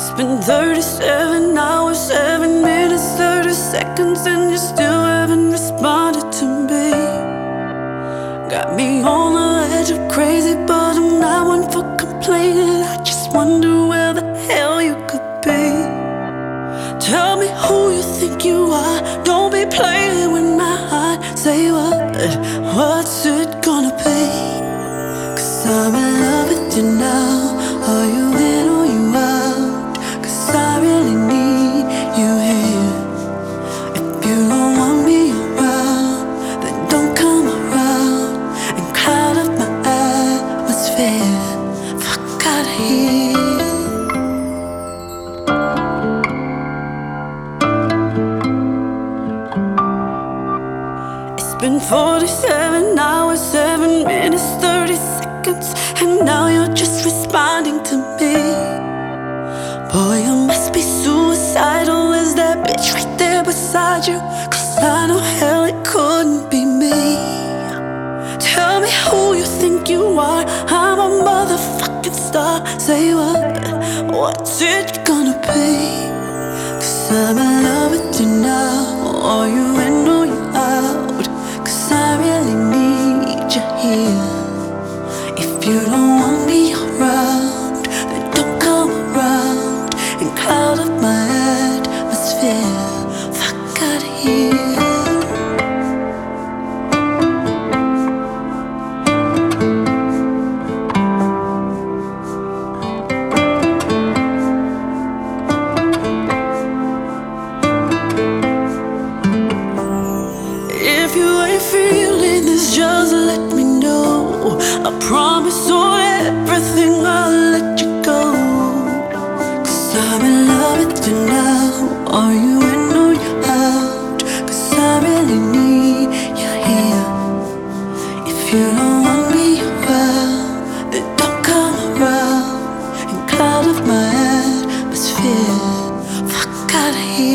been 37 hours, 7 minutes, 30 seconds, and you still haven't responded to me. Got me on the edge of crazy, but I'm not one for complaining. I just wonder where the hell you could be. Tell me who you think you are. Don't be playing with my heart. Say what's it gonna be? 'Cause I'm in love with you now. Are you in or you out? 'Cause I really need you here. If you don't want me around, then don't come around and cloud up my atmosphere. Fuck outta here. It's been 47 hours, 7 minutes, 30 seconds, and now you're just responding to me. Boy, you must be suicidal. Is that bitch right there beside you? 'Cause I know hell it couldn't be me. Tell me who you think you are. I'm a motherfucking star. Say what's it gonna be? 'Cause I'm in love with you now. Are you in or you out? 'Cause I really need you here. If you don't want me around, then don't come around and cloud up my atmosphere. Fuck outta here. If you ain't feeling this, just let me know. I promise on everything I'll let you go. 'Cause I'm in love with you now. Are you in or you out? 'Cause I really need you here. If you don't want me around, then don't come around and cloud up my atmosphere. Fuck outta here.